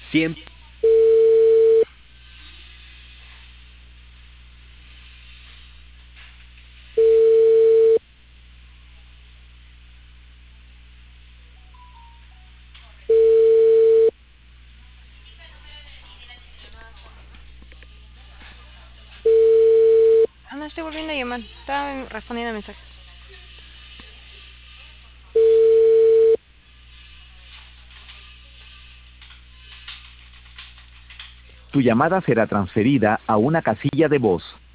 Siempre. Ah, no, estoy volviendo a llamar. Estaba respondiendo mensajes. Tu llamada será transferida a una casilla de voz.